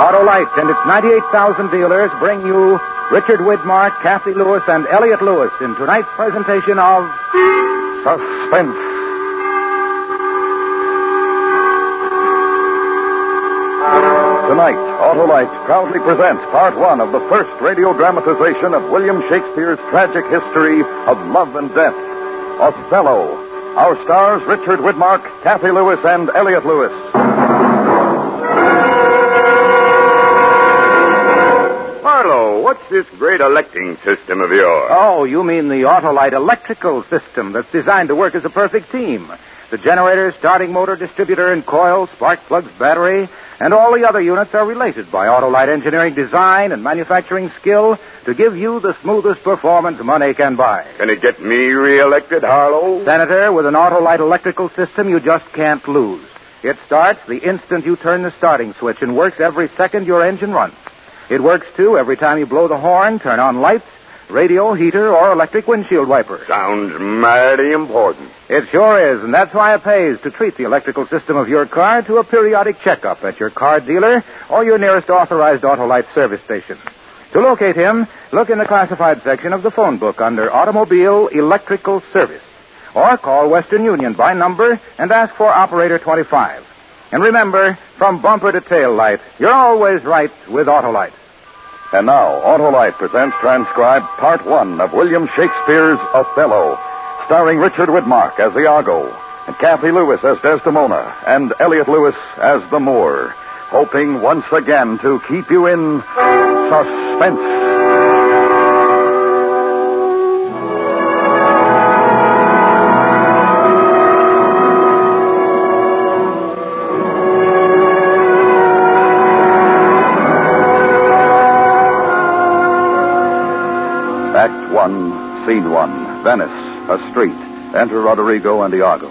Autolite and its 98,000 dealers bring you Richard Widmark, Kathy Lewis, and Elliot Lewis in tonight's presentation of Suspense. Tonight, Autolite proudly presents Part 1 of the first radio dramatization of William Shakespeare's tragic history of love and death, Othello. Our stars, Richard Widmark, Kathy Lewis, and Elliot Lewis. Marlowe, what's this great electing system of yours? Oh, you mean the Autolite electrical system that's designed to work as a perfect team. The generator, starting motor, distributor, and coil, spark plugs, battery, and all the other units are related by Autolite engineering design and manufacturing skill to give you the smoothest performance money can buy. Can it get me reelected, Harlow? Senator, with an Autolite electrical system, you just can't lose. It starts the instant you turn the starting switch and works every second your engine runs. It works, too, every time you blow the horn, turn on lights, radio, heater, or electric windshield wiper. Sounds mighty important. It sure is, and that's why it pays to treat the electrical system of your car to a periodic checkup at your car dealer or your nearest authorized Autolite service station. To locate him, look in the classified section of the phone book under Automobile Electrical Service. Or call Western Union by number and ask for Operator 25. And remember, from bumper to tail light, you're always right with Autolite. And now, Autolite presents transcribed Part 1 of William Shakespeare's Othello, starring Richard Widmark as Iago, and Kathy Lewis as Desdemona, and Elliot Lewis as the Moor, hoping once again to keep you in suspense. Act 1, Scene 1, Venice, a street. Enter Roderigo and Iago.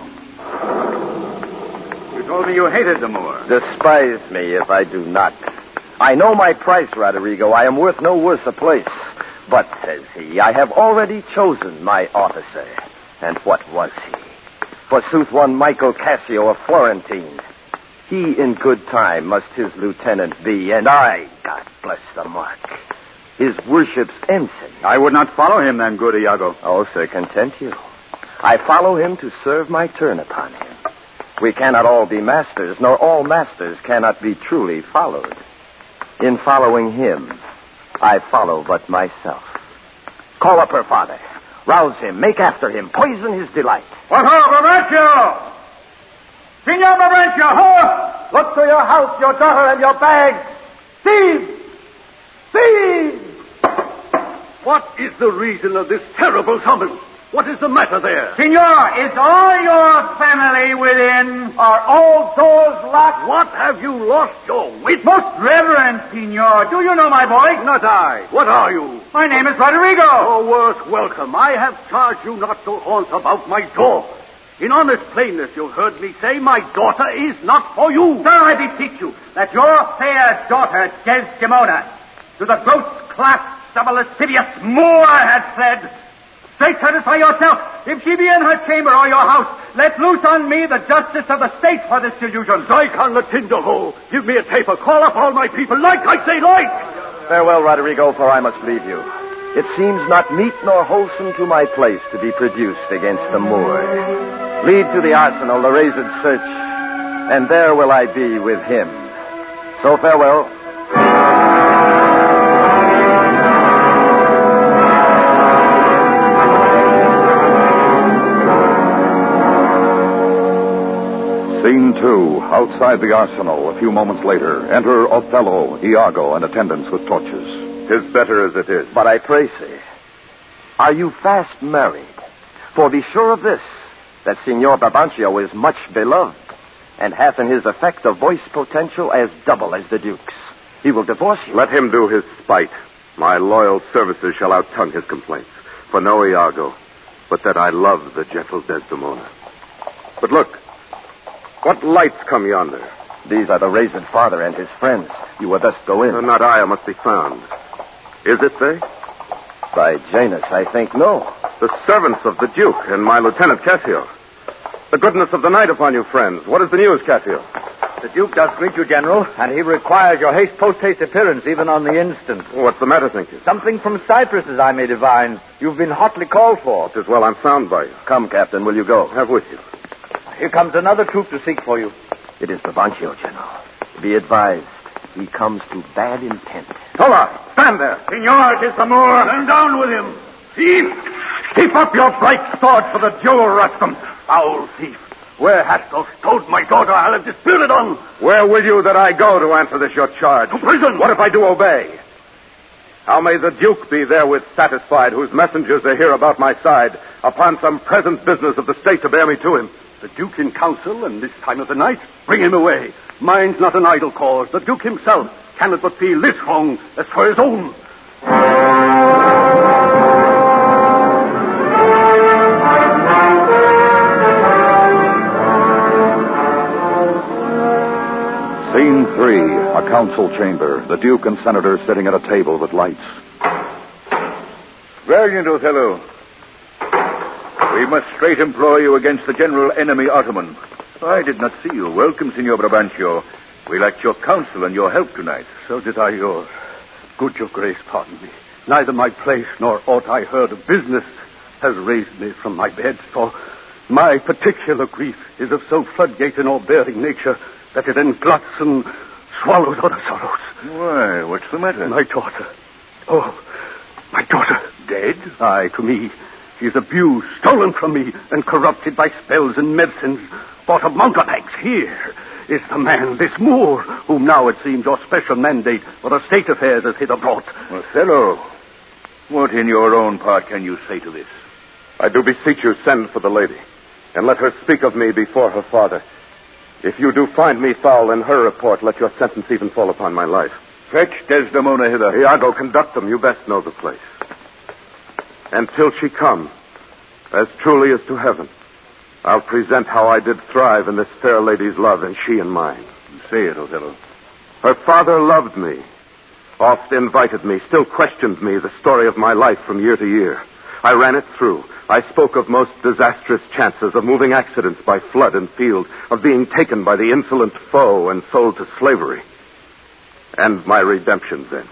You told me you hated the Moor. Despise me if I do not. I know my price, Roderigo. I am worth no worse a place. But, says he, I have already chosen my officer. And what was he? Forsooth, one Michael Cassio of Florentine. He in good time must his lieutenant be, and I, God bless the mark, his worship's ensign. I would not follow him then, good Iago. Oh, sir, content you. I follow him to serve my turn upon him. We cannot all be masters, nor all masters cannot be truly followed. In following him, I follow but myself. Call up her father. Rouse him. Make after him. Poison his delight. What ho, Babencio! Signor Babencio, ho! Look to your house, your daughter, and your bags. Thieves! Thieves! What is the reason of this terrible summons? What is the matter there? Signor, is all your family within? Are all doors locked? What, have you lost your wit? Most reverend Signor, do you know my boy? Not I. What are you? My name is Roderigo. Your worth welcome. I have charged you not to haunt about my door. In honest plainness, you've heard me say my daughter is not for you. Sir, I beseech you that your fair daughter, Desdemona, to the gross class of a lascivious Moor hath fled. Straight satisfy yourself. If she be in her chamber or your house, let loose on me the justice of the state for this delusion. Strike on the tinder hole. Give me a taper. Call up all my people. Like, I say, like. Farewell, Roderigo, for I must leave you. It seems not meet nor wholesome to my place to be produced against the Moor. Lead to the arsenal, the razed search, and there will I be with him. So farewell. Scene 2, outside the arsenal. A few moments later, enter Othello, Iago, and attendants with torches. 'Tis better as it is. But I pray, sir, are you fast married? For be sure of this, that Signor Babencio is much beloved, and hath in his effect a voice potential as double as the Duke's. He will divorce you. Let him do his spite. My loyal services shall outtongue his complaints. For no Iago, but that I love the gentle Desdemona. But look, what lights come yonder? These are the razed father and his friends. You will thus go in. Not I must be found. Is it they? By Janus, I think no. The servants of the Duke and my Lieutenant Cassio. The goodness of the night upon you, friends. What is the news, Cassio? The Duke does greet you, General, and he requires your post-haste appearance even on the instant. What's the matter, think you? Something from Cyprus, as I may divine. You've been hotly called for. Tis well I'm found by you. Come, Captain, will you go? Have with you. Here comes another troop to seek for you. It is Brabantio, General. Be advised, he comes to bad intent. Hola! Stand there! Senor Desdemona, stand down with him. Thief! Keep up your bright sword for the jewel, Rustum. Foul thief! Where hast thou stole my daughter? I'll have disputed on. Where will you that I go to answer this your charge? To prison. What if I do obey? How may the Duke be therewith satisfied, whose messengers are here about my side, upon some present business of the state to bear me to him? The Duke in council, and this time of the night, bring him away. Mine's not an idle cause. The Duke himself cannot but feel this wrong as for his own. Scene 3, a council chamber. The Duke and Senator sitting at a table with lights. Valiant Othello, we must straight employ you against the general enemy, Ottoman. I did not see you. Welcome, Signor Brabantio. We lacked your counsel and your help tonight. So did I yours. Good your grace, pardon me. Neither my place nor aught I heard of business has raised me from my bed, for my particular grief is of so floodgate and all-bearing nature that it engluts and swallows other sorrows. Why, what's the matter? My daughter. Oh, my daughter. Dead? Aye, to me. She is abused, stolen from me, and corrupted by spells and medicines bought of mountebanks. Here is the man, this Moor, whom now it seems your special mandate for the state affairs has hither brought. Othello, what in your own part can you say to this? I do beseech you, send for the lady, and let her speak of me before her father. If you do find me foul in her report, let your sentence even fall upon my life. Fetch Desdemona hither. Iago, conduct them. You best know the place. And till she come, as truly as to heaven, I'll present how I did thrive in this fair lady's love, and she in mine. Say it, Othello. Her father loved me, oft invited me, still questioned me the story of my life from year to year. I ran it through. I spoke of most disastrous chances, of moving accidents by flood and field, of being taken by the insolent foe and sold to slavery, and my redemption thence.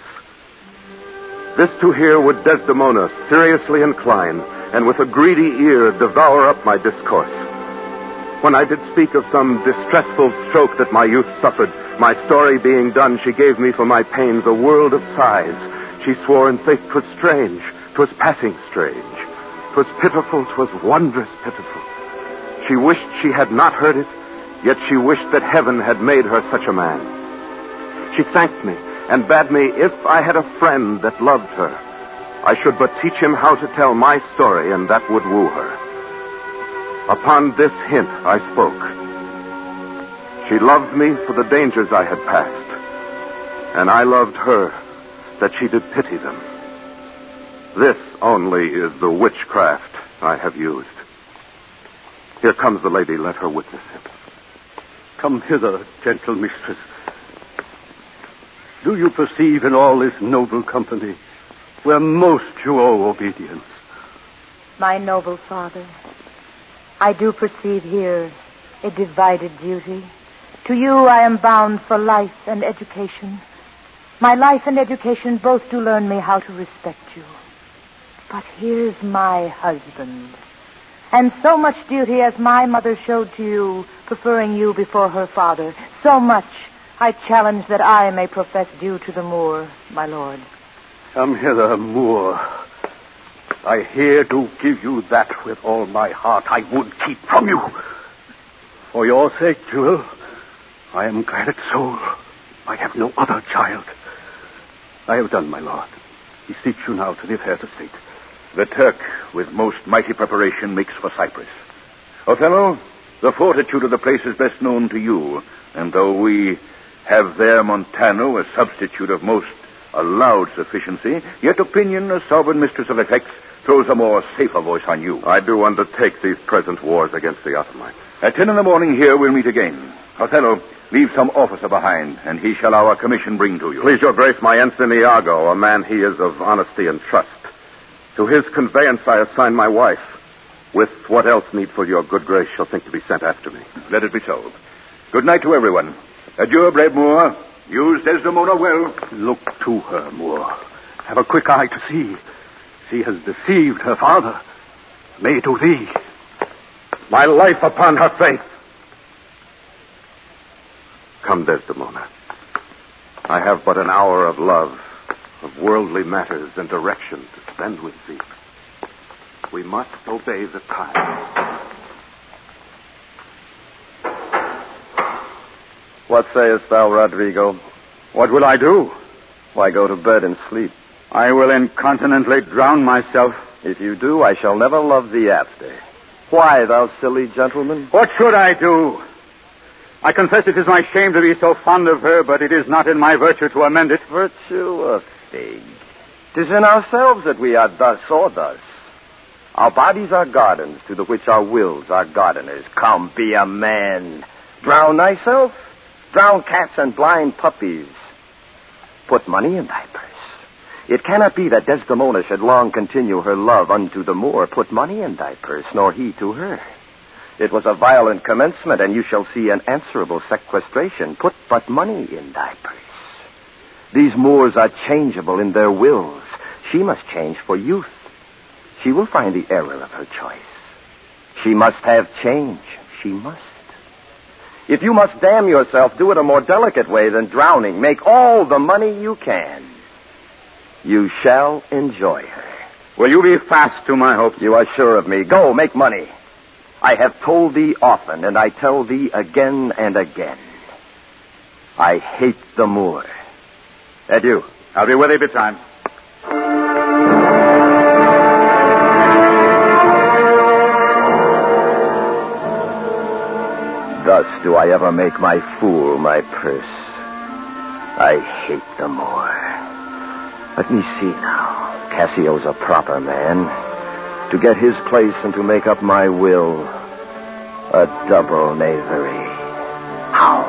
This to hear would Desdemona seriously incline, and with a greedy ear devour up my discourse. When I did speak of some distressful stroke that my youth suffered, my story being done, she gave me for my pains a world of sighs. She swore in faith 'twas strange, 'twas passing strange. 'Twas pitiful, 'twas wondrous pitiful. She wished she had not heard it, yet she wished that heaven had made her such a man. She thanked me, and bade me, if I had a friend that loved her, I should but teach him how to tell my story, and that would woo her. Upon this hint I spoke. She loved me for the dangers I had passed, and I loved her that she did pity them. This only is the witchcraft I have used. Here comes the lady. Let her witness it. Come hither, gentle mistress. Do you perceive in all this noble company where most you owe obedience? My noble father, I do perceive here a divided duty. To you I am bound for life and education. My life and education both do learn me how to respect you. But here's my husband. And so much duty as my mother showed to you, preferring you before her father, so much I challenge that I may profess due to the Moor, my lord. Come hither, Moor. I here do give you that with all my heart I would keep from you. For your sake, Jewel, I am glad at soul. I have no other child. I have done, my lord. Beseech you now to the affairs of state. The Turk, with most mighty preparation, makes for Cyprus. Othello, the fortitude of the place is best known to you, and though we have there Montano, a substitute of most allowed sufficiency, yet opinion, a sovereign mistress of effects, throws a more safer voice on you. I do undertake these present wars against the Ottomans. At 10 a.m. here we'll meet again. Othello, leave some officer behind, and he shall our commission bring to you. Please, your grace, my ensign Iago, a man he is of honesty and trust. To his conveyance I assign my wife, with what else needful your good grace shall think to be sent after me. Let it be so. Good night to everyone. Adieu, brave Moore. Use Desdemona well. Look to her, Moore. Have a quick eye to see. She has deceived her father. May to thee. My life upon her faith. Come, Desdemona. I have but an hour of love, of worldly matters and direction to spend with thee. We must obey the time. What sayest thou, Rodrigo? What will I do? Why, go to bed and sleep. I will incontinently drown myself. If you do, I shall never love thee after. Why, thou silly gentleman? What should I do? I confess it is my shame to be so fond of her, but it is not in my virtue to amend it. Virtue a fig. 'Tis in ourselves that we are thus or thus. Our bodies are gardens, to the which our wills are gardeners. Come, be a man. Drown thyself. Drown cats and blind puppies. Put money in thy purse. It cannot be that Desdemona should long continue her love unto the Moor. Put money in thy purse, nor he to her. It was a violent commencement, and you shall see an answerable sequestration. Put but money in thy purse. These Moors are changeable in their wills. She must change for youth. She will find the error of her choice. She must have change. She must. If you must damn yourself, do it a more delicate way than drowning. Make all the money you can. You shall enjoy her. Will you be fast to my hopes? You are sure of me. Go, make money. I have told thee often, and I tell thee again and again. I hate the Moor. Adieu. I'll be with thee betimes. Thus do I ever make my fool my purse. I hate the Moor. Let me see now. Cassio's a proper man. To get his place and to make up my will, a double knavery. How?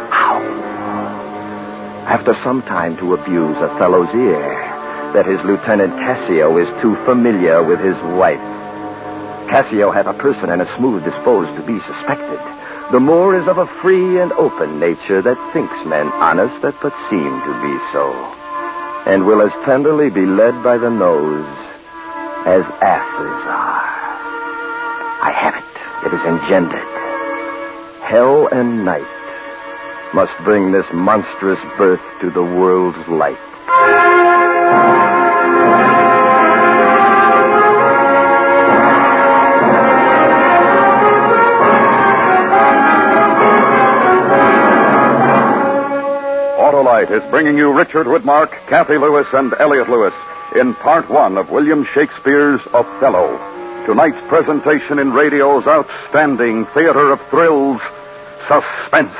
After some time to abuse a fellow's ear, that his Lieutenant Cassio is too familiar with his wife. Cassio hath a person and a smooth disposed to be suspected. The Moor is of a free and open nature that thinks men honest that but seem to be so, and will as tenderly be led by the nose as asses are. I have it. It is engendered. Hell and night must bring this monstrous birth to the world's light. Autolite is bringing you Richard Widmark, Kathy Lewis, and Elliot Lewis in Part 1 of William Shakespeare's Othello. Tonight's presentation in radio's outstanding theater of thrills, Suspense.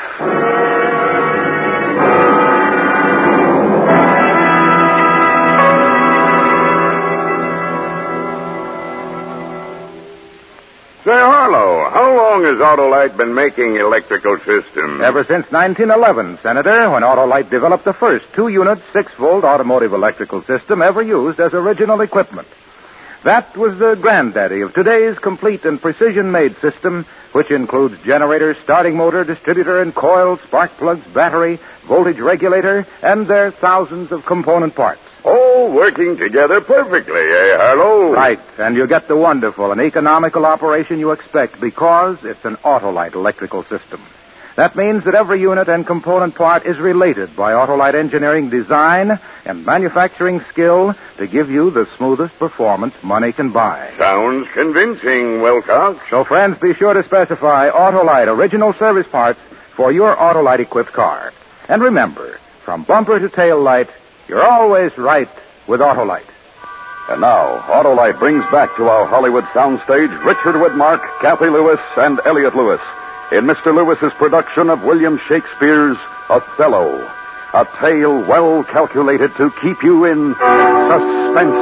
Say, Harlow, how long has Autolite been making electrical systems? Ever since 1911, Senator, when Autolite developed the first 2-unit, 6-volt automotive electrical system ever used as original equipment. That was the granddaddy of today's complete and precision-made system, which includes generator, starting motor, distributor and coil, spark plugs, battery, voltage regulator, and their thousands of component parts. All working together perfectly, eh, Harlow? Right, and you get the wonderful and economical operation you expect because it's an Autolite electrical system. That means that every unit and component part is related by Autolite engineering design and manufacturing skill to give you the smoothest performance money can buy. Sounds convincing, Wilcox. So, friends, be sure to specify Autolite original service parts for your Autolite-equipped car. And remember, from bumper to tail light, you're always right with Autolite. And now, Autolite brings back to our Hollywood soundstage Richard Widmark, Kathy Lewis, and Elliot Lewis in Mr. Lewis's production of William Shakespeare's Othello, a tale well calculated to keep you in suspense.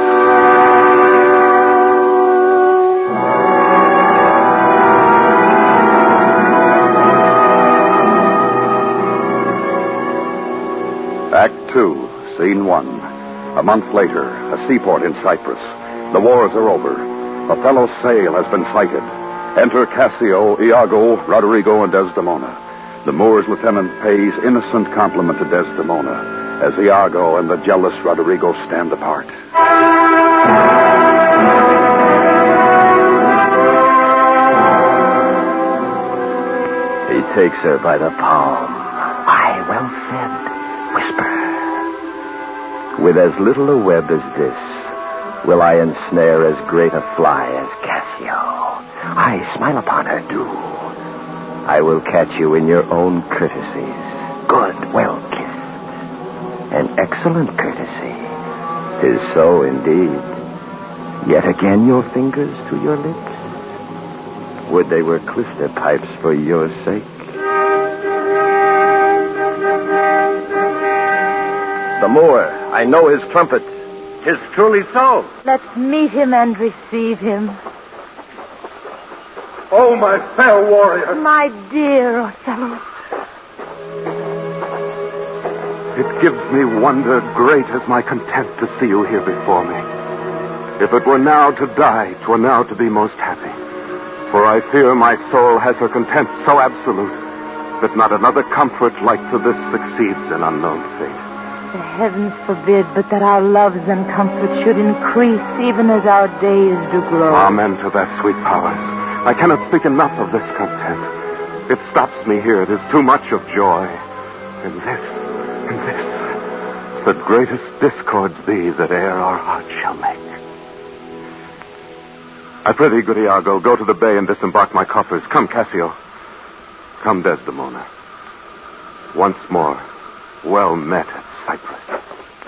Act 2, Scene 1. A month later, a seaport in Cyprus. The wars are over. Othello's sail has been sighted. Enter Cassio, Iago, Rodrigo, and Desdemona. the Moor's lieutenant pays innocent compliment to Desdemona as Iago and the jealous Roderigo stand apart. He takes her by the palm. Aye, well said. Whisper. With as little a web as this, will I ensnare as great a fly as Cassio. Aye, smile upon her, do. I will catch you in your own courtesies. Good, well kissed. An excellent courtesy. 'Tis so indeed. Yet again your fingers to your lips. Would they were clyster pipes for your sake. The Moor, I know his trumpet. 'Tis truly so. Let's meet him and receive him. Oh, my fair warrior. My dear Othello. It gives me wonder great as my content to see you here before me. If it were now to die, 'twere now to be most happy. For I fear my soul has her content so absolute that not another comfort like to this succeeds an unknown fate. The heavens forbid but that our loves and comforts should increase even as our days do grow. Amen to that sweet powers. I cannot speak enough of this content. It stops me here. It is too much of joy. And this, the greatest discords be that e'er our hearts shall make. I prithee, good Iago, go to the bay and disembark my coffers. Come, Cassio. Come, Desdemona. Once more, well met at Cyprus.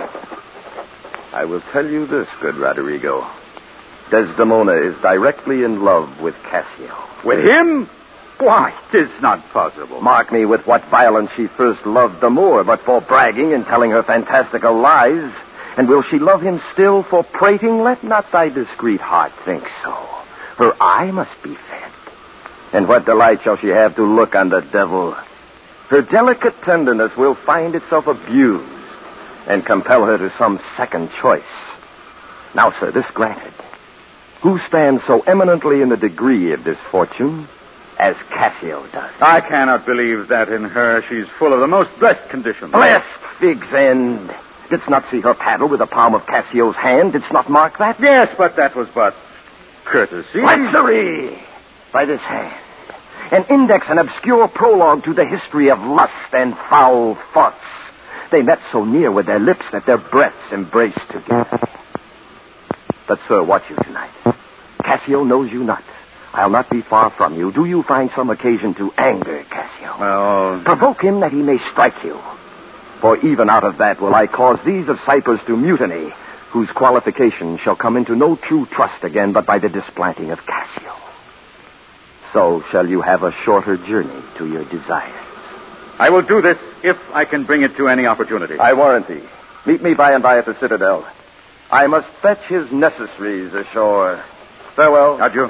I will tell you this, good Roderigo. Desdemona is directly in love with Cassio. With him? Why, 'tis not possible. Mark me with what violence she first loved the Moor, but for bragging and telling her fantastical lies. And will she love him still for prating? Let not thy discreet heart think so. Her eye must be fed. And what delight shall she have to look on the devil? Her delicate tenderness will find itself abused and compel her to some second choice. Now, sir, this granted. Who stands so eminently in the degree of this fortune as Cassio does? I cannot believe that in her. She's full of the most blessed conditions. Blessed fig's end. Didst not see her paddle with the palm of Cassio's hand? Didst not mark that? Yes, but that was but courtesy. Lechery by this hand. An index, an obscure prologue to the history of lust and foul thoughts. They met so near with their lips that their breaths embraced together. But, sir, watch you tonight. Cassio knows you not. I'll not be far from you. Do you find some occasion to anger Cassio? Well, provoke him that he may strike you. For even out of that will I cause these of Cyprus to mutiny, whose qualification shall come into no true trust again but by the displanting of Cassio. So shall you have a shorter journey to your desires. I will do this if I can bring it to any opportunity. I warrant thee. Meet me by and by at the citadel. I must fetch his necessaries ashore. Farewell. Adieu.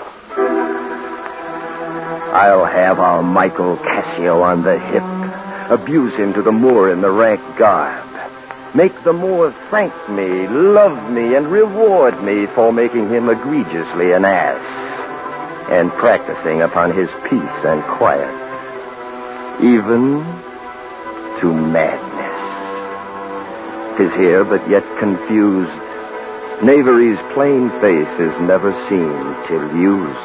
I'll have our Michael Cassio on the hip. Abuse him to the Moor in the rank garb. Make the Moor thank me, love me, and reward me for making him egregiously an ass, and practicing upon his peace and quiet, even to madness. 'Tis here, but yet confused. Knavery's plain face is never seen till used.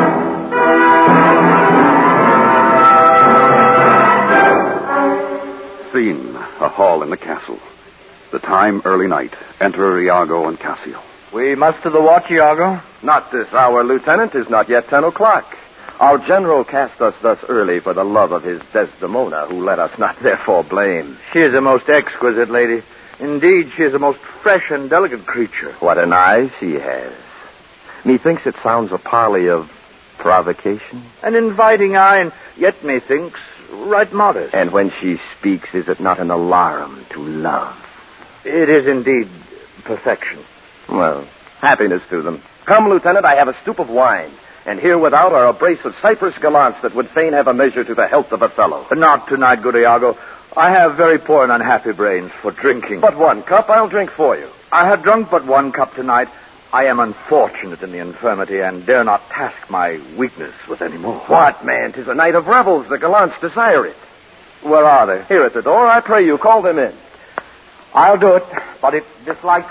Scene, a hall in the castle. The time, early night. Enter Iago and Cassio. We must to the watch, Iago. Not this hour, Lieutenant. 'Tis not yet 10 o'clock. Our general cast us thus early for the love of his Desdemona, who let us not therefore blame. She is a most exquisite lady. Indeed, she is a most fresh and delicate creature. What an eye she has. Methinks it sounds a parley of provocation. An inviting eye, and yet, methinks, right modest. And when she speaks, is it not an alarm to love? It is indeed perfection. Well, happiness to them. Come, Lieutenant, I have a stoup of wine. And here without are a brace of Cyprus gallants that would fain have a measure to the health of Othello. Not tonight, good Iago. I have very poor and unhappy brains for drinking. But 1 cup, I'll drink for you. I had drunk but 1 cup tonight. I am unfortunate in the infirmity and dare not task my weakness with any more. What, man? 'Tis a night of revels. The gallants desire it. Where are they? Here at the door. I pray you, call them in. I'll do it, but it dislikes...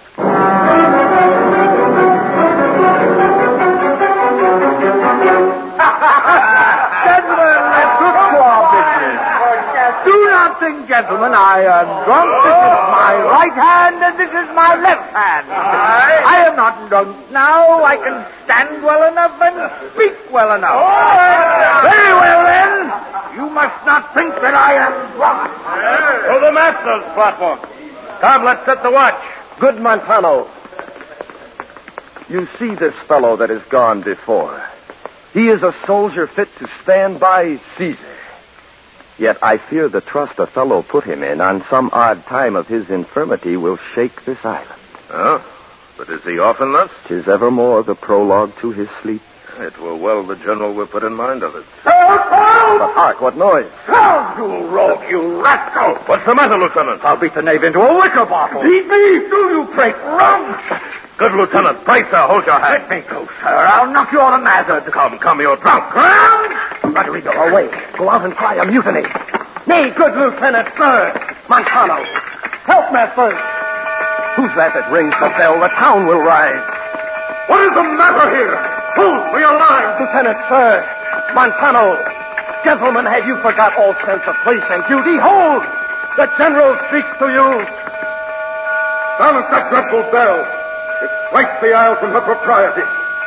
Do not think, gentlemen, I am drunk. This is my right hand and this is my left hand. I am not drunk now. I can stand well enough and speak well enough. Very well, then. You must not think that I am drunk. To the master's platform. Come, let's set the watch. Good Montano. You see this fellow that has gone before. He is a soldier fit to stand by Caesar. Yet I fear the trust Othello put him in on some odd time of his infirmity will shake this island. Oh? But is he often thus? 'Tis evermore the prologue to his sleep. It were well the general were put in mind of it. But hark, what noise? You rogue, you rascal. What's the matter, Lieutenant? I'll beat the knave into a liquor bottle. Beat me? Do you break rum? Good Lieutenant. Pray, sir, hold your hand. Let me go, sir. I'll knock you on the mazard. Come, you're drunk. Rodrigo, away. Go out and cry a mutiny. Nay, good Lieutenant, sir. Montano, help master. Who's that rings the bell? The town will rise. What is the matter here? Hold for your line. Lieutenant, sir. Montano. Gentlemen, have you forgot all sense of place and duty? Hold! The general speaks to you. Silence that dreadful bell. It strikes the isle from her propriety.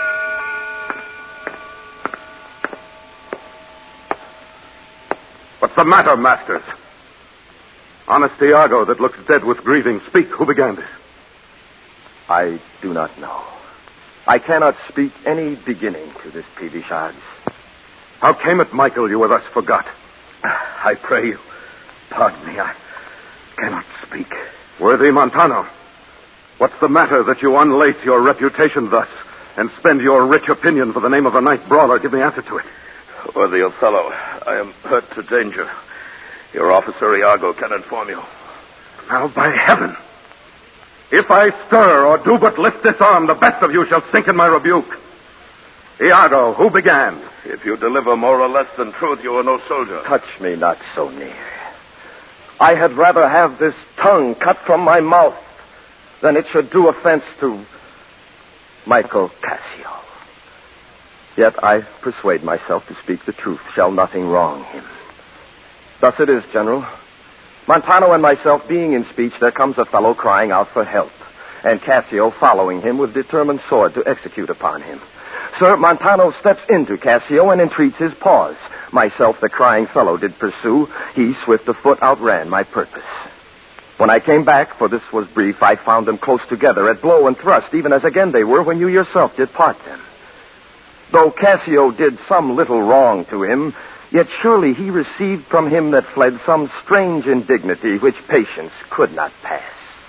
What's the matter, masters? Honest Iago that looks dead with grieving. Speak, who began this? I do not know. I cannot speak any beginning to this peevish odds. How came it, Michael, you were thus forgot? I pray you, pardon me, I cannot speak. Worthy Montano, what's the matter that you unlace your reputation thus and spend your rich opinion for the name of a night brawler? Give me answer to it. Worthy Othello, I am hurt to danger. Your officer Iago can inform you. Now, by heaven, if I stir or do but lift this arm, the best of you shall sink in my rebuke. Iago, who began? If you deliver more or less than truth, you are no soldier. Touch me not so near. I had rather have this tongue cut from my mouth than it should do offense to Michael Cassio. Yet I persuade myself to speak the truth. Shall nothing wrong him. Thus it is, General. Montano and myself being in speech, there comes a fellow crying out for help, and Cassio following him with determined sword to execute upon him. Sir, Montano steps into Cassio and entreats his pause. Myself, the crying fellow, did pursue. He, swift of foot, outran my purpose. When I came back, for this was brief, I found them close together at blow and thrust, even as again they were when you yourself did part them. Though Cassio did some little wrong to him, yet surely he received from him that fled some strange indignity which patience could not pass.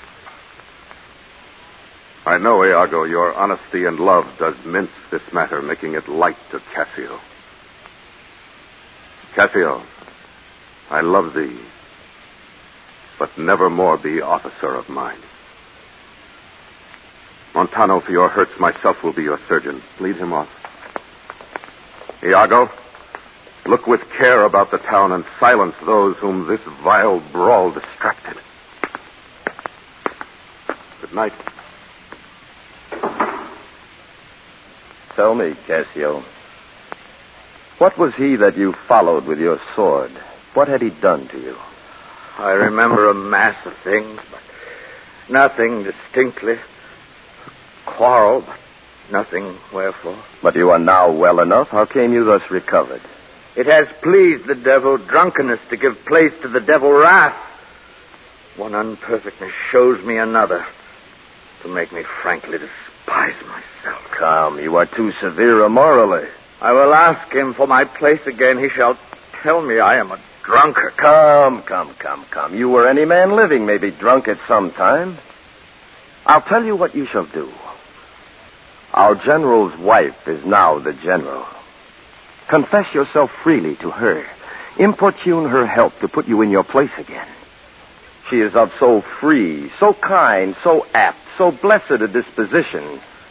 I know, Iago, your honesty and love does mince this matter, making it light to Cassio. Cassio, I love thee, but never more be officer of mine. Montano, for your hurts, myself will be your surgeon. Lead him off. Iago, look with care about the town and silence those whom this vile brawl distracted. Good night. Tell me, Cassio, what was he that you followed with your sword? What had he done to you? I remember a mass of things, but nothing distinctly. Quarrel, but nothing wherefore. But you are now well enough. How came you thus recovered? It has pleased the devil drunkenness to give place to the devil wrath. One unperfectness shows me another to make me frankly despise myself. Come, you are too severe morally. I will ask him for my place again. He shall tell me I am a drunkard. Come. You or any man living may be drunk at some time. I'll tell you what you shall do. Our general's wife is now the general. Confess yourself freely to her. Importune her help to put you in your place again. She is of so free, so kind, so apt, so blessed a disposition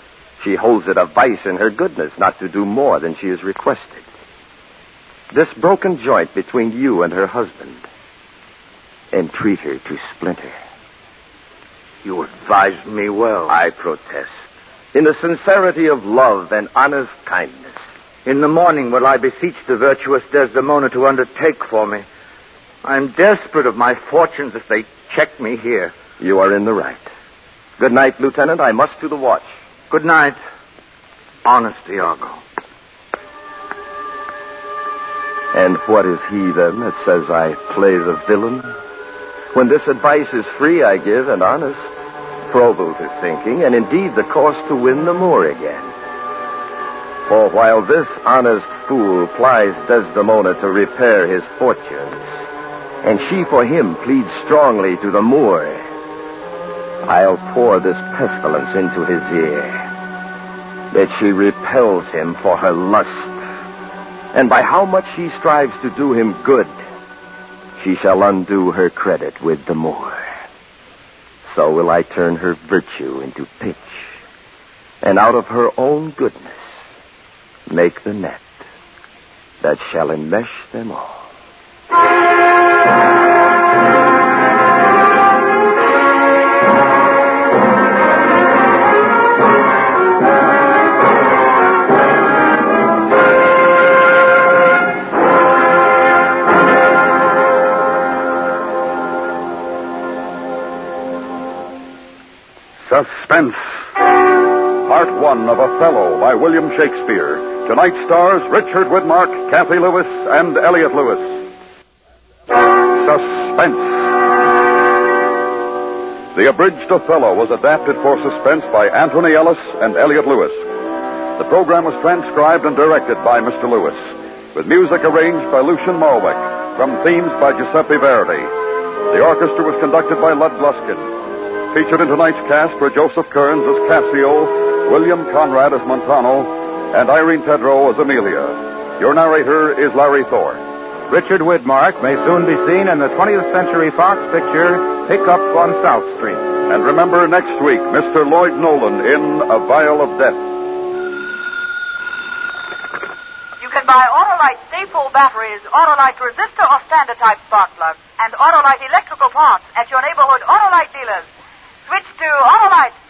She holds it a vice in her goodness not to do more than she is requested. This broken joint between you and her husband, entreat her to splinter. You advised me well. I protest. In the sincerity of love and honest kindness. In the morning will I beseech the virtuous Desdemona to undertake for me. I'm desperate of my fortunes if they check me here. You are in the right. Good night, Lieutenant. I must to the watch. Good night, honest Iago. And what is he, then, that says I play the villain? When this advice is free, I give, and honest, probable to thinking, and indeed the course to win the Moor again. For while this honest fool plies Desdemona to repair his fortunes, and she for him pleads strongly to the Moor, I'll pour this pestilence into his ear, that she repels him for her lust, and by how much she strives to do him good, she shall undo her credit with the Moor. So will I turn her virtue into pitch, and out of her own goodness make the net that shall enmesh them all. Suspense. Part 1 of Othello by William Shakespeare. Tonight stars Richard Widmark, Kathy Lewis, and Elliot Lewis. Suspense. The abridged Othello was adapted for suspense by Anthony Ellis and Elliot Lewis. The program was transcribed and directed by Mr. Lewis, with music arranged by Lucian Malwick, from themes by Giuseppe Verdi. The orchestra was conducted by Lud Gluskin. Featured in tonight's cast were Joseph Kearns as Cassio, William Conrad as Montano, and Irene Tedrow as Amelia. Your narrator is Larry Thor. Richard Widmark may soon be seen in the 20th Century Fox picture, Pickup on South Street. And remember next week, Mr. Lloyd Nolan in A Vial of Death. You can buy Autolite Stay-Full batteries, Autolite resistor or standard type spark plugs, and Autolite electrical parts at your neighborhood Autolite dealers. Switch to Autolite